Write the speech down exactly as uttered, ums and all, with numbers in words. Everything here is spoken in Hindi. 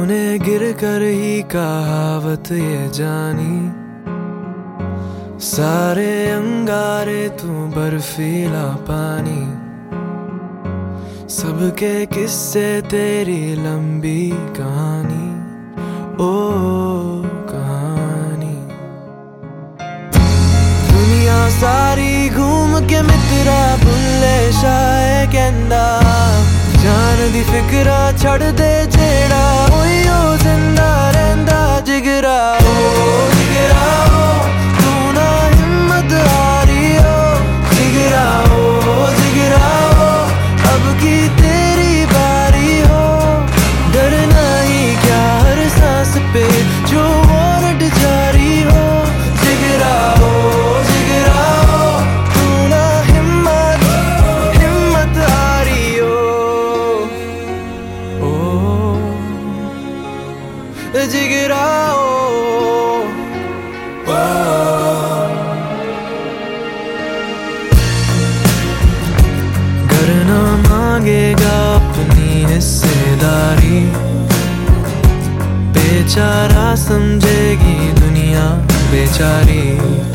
तूने गिर कर ही कहावत ये जानी, सारे अंगारे तू बर्फीला पानी, सबके किस्से तेरी लंबी कहानी, ओ कहानी। दुनिया सारी घूम के मित्रा भुल्ले शाये कहंदा, जान दी फिकरा छड़ दे जेड़ा ओयो जिंदा रहंदा जिगरा, ओ जिगरा ओ तू ना हिम्मत हारी हो, जिगरा ओ जिगरा ओ अब की तेरी बारी हो, डरना ही क्या हर सांस पे जो वारंट जारी हो, जिगरा ओ जिगरा ओ तू ना हिम्मत हिम्मत हारी हो, ओ जिगरा ओ, ओ घर ना मांगेगा अपनी हिस्सेदारी, बेचारा समझेगी दुनिया बेचारी।